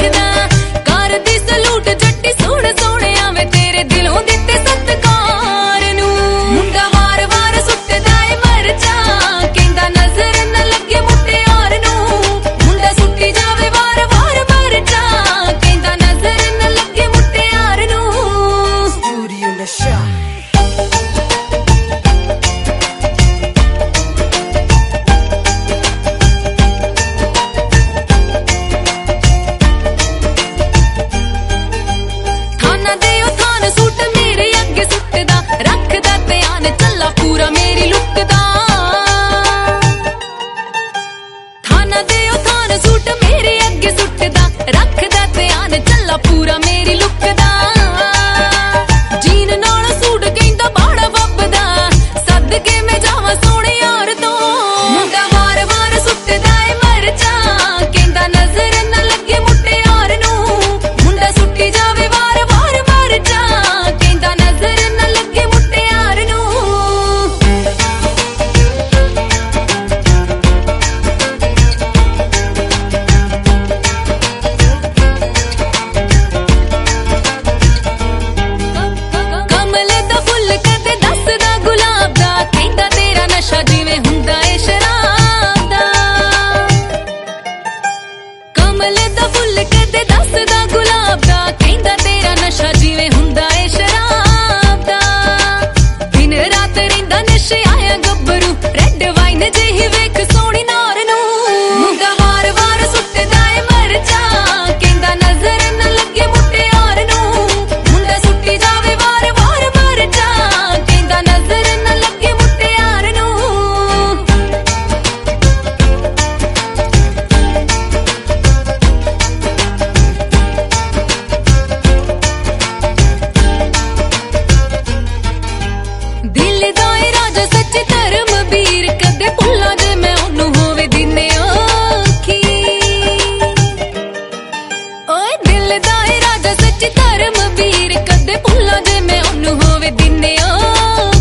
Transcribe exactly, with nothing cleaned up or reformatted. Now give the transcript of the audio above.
लुटदा कर दी सलूट जट्टी सोहणे सोहणिया वे तेरे दिलों दिते सत्कार नूं मुंडा वार वार सुटदा ए मरचा कहंदा नजर न लगे मुटियार नूं मुंडा सुट्टी जावे वार वार मरचा कहंदा नजर न लगे मुटियार नूं स्टूडियो नशा पूरा मेरी लुक दा जीन नाल सूट कहंदा बाड़ा वबदा सद के मैं जावां सोहणे यार तो मुंडा वार वार सुटदा ए मरचा कहंदा नजर न लगे मुटियार नूं मुंडा सुट्टी जावे वार वार मरचा कहंदा नजर न लगे मुटियार नूं धर्म वीर कदे भुल्ला जे मैं ओनू होवे दिने ओ